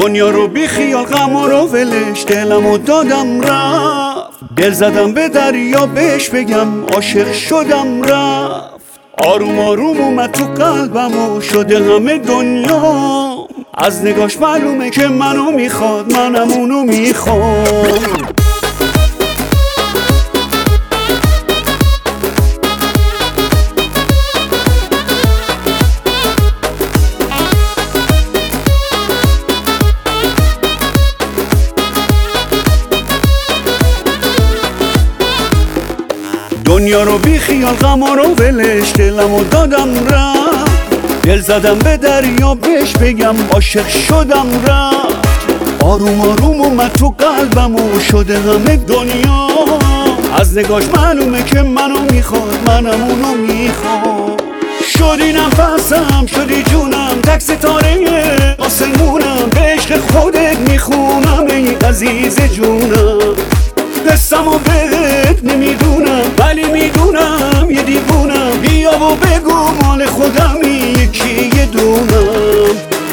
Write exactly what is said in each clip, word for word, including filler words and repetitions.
دنیا رو بی خیال غم رو ولش، دلم و دادم رفت. دل زدم به دریا بهش بگم عاشق شدم رفت. آروم آروم اومد تو قلبم و شده همه دنیا. از نگاش معلومه که منو میخواد، منم اونو میخوام. دنیا رو بی خیال غم رو ولش، دلم و دادم رفت. دل زدم به دریا بهش بگم عاشق شدم رفت. آروم آروم اومد تو قلبم و شده همه دنیا. از نگاش معلومه که منو میخواد، منم اونو میخوام. شدی نفسم شدی جونم، تک ستاره آسمونم. به عشق خودت میخونم ای عزیز جونم. قصم و بهت نمیدونم ولی میدونم یه دیوونم. بیا و بگو مال خودمی یکی یه دونم.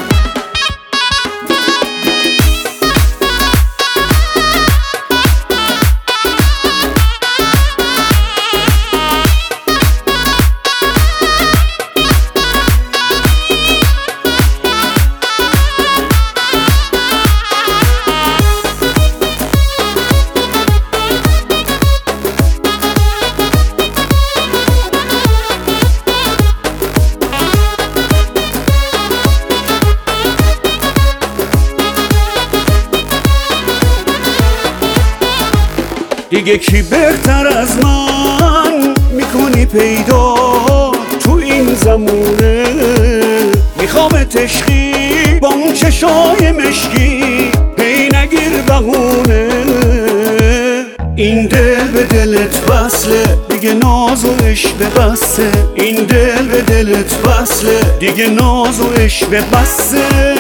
دیگه کی بهتر از من میکنی پیدا تو این زمونه. میخوامت عشقی با اون چشای مشکی، هی نگیر بهونه. این دل به دلت وصله دیگه ناز و عشق بسته. این دل به دلت وصله دیگه ناز و عشق بسته.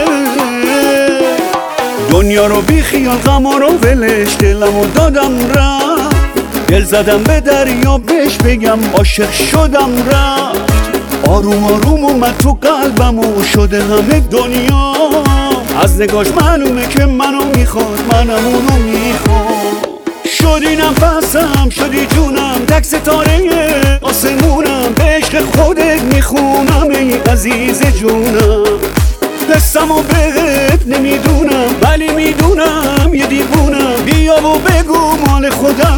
دنیا رو بی خیال غم رو ولش، دلم و دادم رفت. دل زدم به دریا بهش بگم عاشق شدم رفت. آروم آروم اومد تو قلبم و شده همه دنیا. از نگاش معلومه که منو میخواد، منم اونو میخوام. شدی نفسم شدی جونم، تک ستاره آسمونم. به عشق خودت میخونم ای عزیز جونم. قصم و بهت نمیدونم ولی میدونم یه دیوونم. بیا و بگو مال خودم